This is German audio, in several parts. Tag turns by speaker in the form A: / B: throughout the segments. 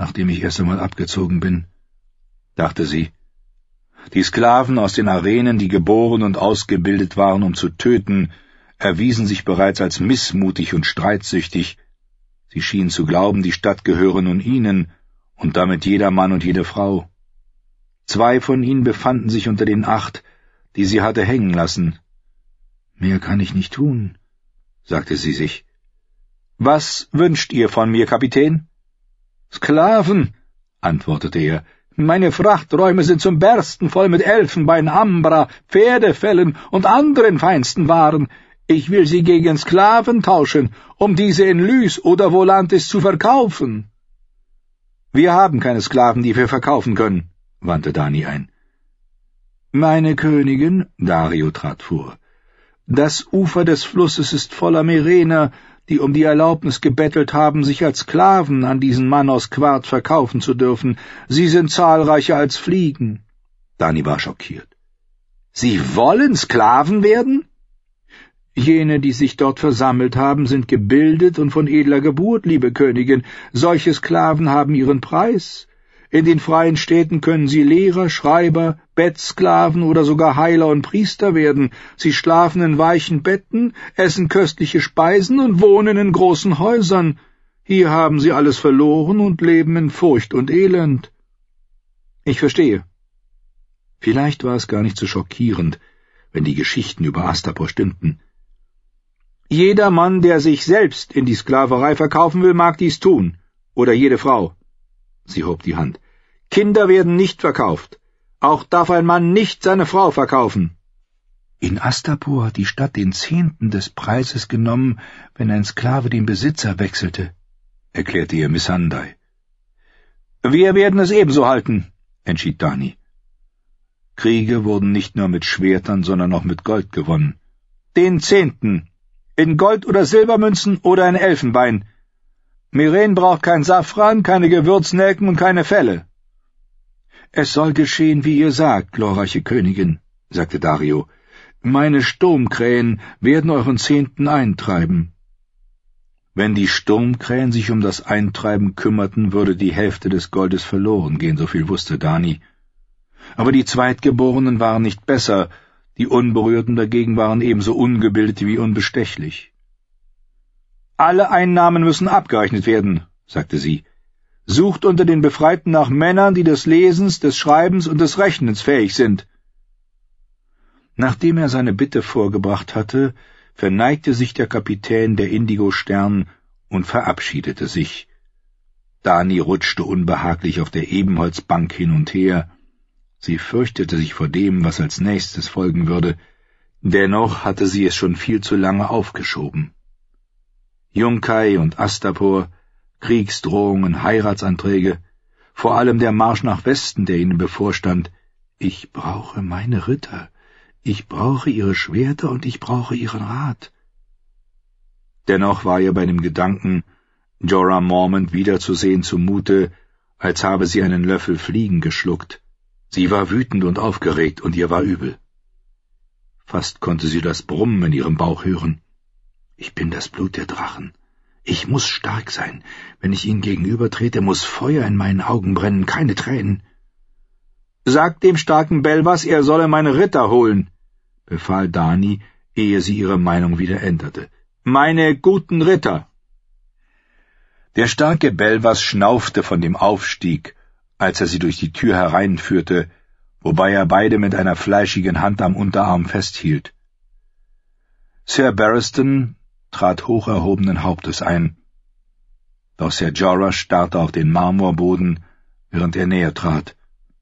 A: nachdem ich erst einmal abgezogen bin, dachte sie. Die Sklaven aus den Arenen, die geboren und ausgebildet waren, um zu töten, erwiesen sich bereits als missmutig und streitsüchtig. Sie schienen zu glauben, die Stadt gehöre nun ihnen, und damit jeder Mann und jede Frau. 2 von ihnen befanden sich unter den 8, die sie hatte hängen lassen. »Mehr kann ich nicht tun«, sagte sie sich. »Was wünscht ihr von mir, Kapitän?« »Sklaven«, antwortete er. »Meine Frachträume sind zum Bersten voll mit Elfenbein, Ambra, Pferdefellen und anderen feinsten Waren. Ich will sie gegen Sklaven tauschen, um diese in Lys oder Volantis zu verkaufen.« »Wir haben keine Sklaven, die wir verkaufen können«, wandte Dani ein. »Meine Königin«, Dario trat vor, »das Ufer des Flusses ist voller Merener, die um die Erlaubnis gebettelt haben, sich als Sklaven an diesen Mann aus Quart verkaufen zu dürfen. Sie sind zahlreicher als Fliegen.« Dani war schockiert. »Sie wollen Sklaven werden?« »Jene, die sich dort versammelt haben, sind gebildet und von edler Geburt, liebe Königin. Solche Sklaven haben ihren Preis. In den freien Städten können sie Lehrer, Schreiber, Bettsklaven oder sogar Heiler und Priester werden. Sie schlafen in weichen Betten, essen köstliche Speisen und wohnen in großen Häusern. Hier haben sie alles verloren und leben in Furcht und Elend.« »Ich verstehe.« Vielleicht war es gar nicht so schockierend, wenn die Geschichten über Astapor stimmten. »Jeder Mann, der sich selbst in die Sklaverei verkaufen will, mag dies tun. Oder jede Frau.« Sie hob die Hand. »Kinder werden nicht verkauft. Auch darf ein Mann nicht seine Frau verkaufen.« »In Astapor hat die Stadt den 10. des Preises genommen, wenn ein Sklave den Besitzer wechselte«, erklärte ihr Missandei. »Wir werden es ebenso halten«, entschied Dani. Kriege wurden nicht nur mit Schwertern, sondern auch mit Gold gewonnen. »Den 10. In Gold- oder Silbermünzen oder in Elfenbein. Meren braucht kein Safran, keine Gewürznelken und keine Felle.« »Es soll geschehen, wie ihr sagt, glorreiche Königin«, sagte Dario. »Meine Sturmkrähen werden euren 10. eintreiben.« Wenn die Sturmkrähen sich um das Eintreiben kümmerten, würde die Hälfte des Goldes verloren gehen, so viel wusste Dani. Aber die Zweitgeborenen waren nicht besser, die Unberührten dagegen waren ebenso ungebildet wie unbestechlich. »Alle Einnahmen müssen abgerechnet werden«, sagte sie. »Sucht unter den Befreiten nach Männern, die des Lesens, des Schreibens und des Rechnens fähig sind.« Nachdem er seine Bitte vorgebracht hatte, verneigte sich der Kapitän der Indigo-Stern und verabschiedete sich. Dani rutschte unbehaglich auf der Ebenholzbank hin und her. Sie fürchtete sich vor dem, was als nächstes folgen würde. Dennoch hatte sie es schon viel zu lange aufgeschoben. Yunkai und Astapor, Kriegsdrohungen, Heiratsanträge, vor allem der Marsch nach Westen, der ihnen bevorstand. Ich brauche meine Ritter, ich brauche ihre Schwerter und ich brauche ihren Rat. Dennoch war ihr bei dem Gedanken, Jorah Mormont wiederzusehen, zumute, als habe sie einen Löffel Fliegen geschluckt. Sie war wütend und aufgeregt, und ihr war übel. Fast konnte sie das Brummen in ihrem Bauch hören. »Ich bin das Blut der Drachen. Ich muss stark sein. Wenn ich ihnen gegenübertrete, muss Feuer in meinen Augen brennen, keine Tränen.« »Sagt dem starken Belwas, er solle meine Ritter holen«, befahl Dani, ehe sie ihre Meinung wieder änderte. »Meine guten Ritter!« Der starke Belwas schnaufte von dem Aufstieg, als er sie durch die Tür hereinführte, wobei er beide mit einer fleischigen Hand am Unterarm festhielt. Sir Barristan trat hoch erhobenen Hauptes ein, doch Sir Jorah starrte auf den Marmorboden, während er näher trat.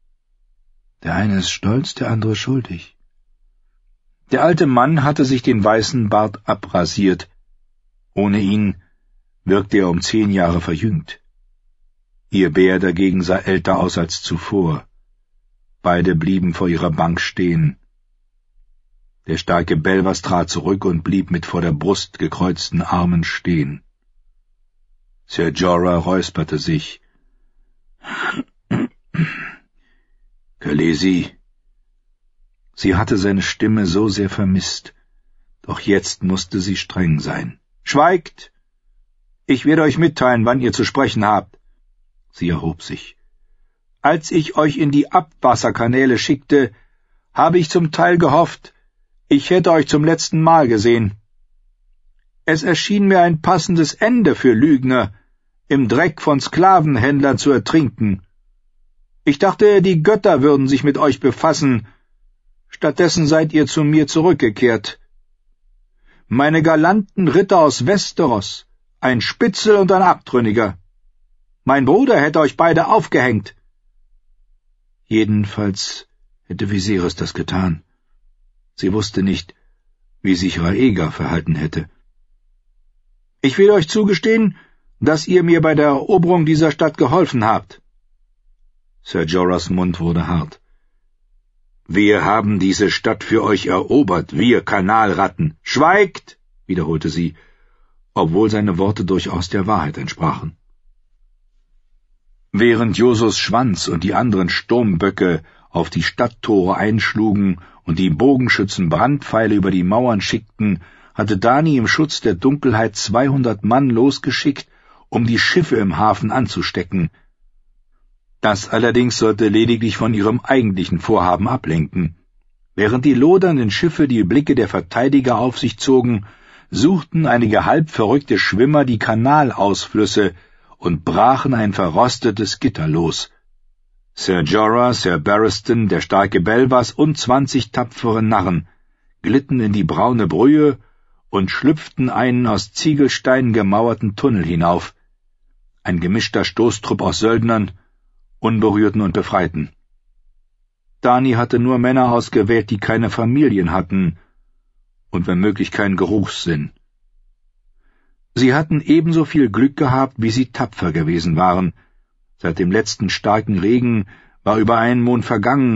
A: Der eine ist stolz, der andere schuldig. Der alte Mann hatte sich den weißen Bart abrasiert. Ohne ihn wirkte er um 10 Jahre verjüngt. Ihr Bär dagegen sah älter aus als zuvor. Beide blieben vor ihrer Bank stehen. Der starke Belwas trat zurück und blieb mit vor der Brust gekreuzten Armen stehen. Sir Jorah räusperte sich. »Khaleesi.« Sie hatte seine Stimme so sehr vermisst, doch jetzt musste sie streng sein. »Schweigt! Ich werde euch mitteilen, wann ihr zu sprechen habt. Sie erhob sich. »Als ich euch in die Abwasserkanäle schickte, habe ich zum Teil gehofft, ich hätte euch zum letzten Mal gesehen. Es erschien mir ein passendes Ende für Lügner, im Dreck von Sklavenhändlern zu ertrinken. Ich dachte, die Götter würden sich mit euch befassen, stattdessen seid ihr zu mir zurückgekehrt. Meine galanten Ritter aus Westeros, ein Spitzel und ein Abtrünniger. Mein Bruder hätte euch beide aufgehängt.« Jedenfalls hätte Viserys das getan. Sie wusste nicht, wie sich Rhaegar verhalten hätte. »Ich will euch zugestehen, dass ihr mir bei der Eroberung dieser Stadt geholfen habt.« Ser Jorahs Mund wurde hart. »Wir haben diese Stadt für euch erobert, wir Kanalratten. Schweigt!« wiederholte sie, obwohl seine Worte durchaus der Wahrheit entsprachen. Während Josos Schwanz und die anderen Sturmböcke auf die Stadttore einschlugen und die Bogenschützen Brandpfeile über die Mauern schickten, hatte Dany im Schutz der Dunkelheit 200 Mann losgeschickt, um die Schiffe im Hafen anzustecken. Das allerdings sollte lediglich von ihrem eigentlichen Vorhaben ablenken. Während die lodernden Schiffe die Blicke der Verteidiger auf sich zogen, suchten einige halbverrückte Schwimmer die Kanalausflüsse und brachen ein verrostetes Gitter los. Ser Jorah, Ser Barristan, der starke Belvas und 20 tapfere Narren glitten in die braune Brühe und schlüpften einen aus Ziegelsteinen gemauerten Tunnel hinauf. Ein gemischter Stoßtrupp aus Söldnern, Unberührten und Befreiten. Dany hatte nur Männer ausgewählt, die keine Familien hatten und wenn möglich keinen Geruchssinn. Sie hatten ebenso viel Glück gehabt, wie sie tapfer gewesen waren. Seit dem letzten starken Regen war über einen Mond vergangen,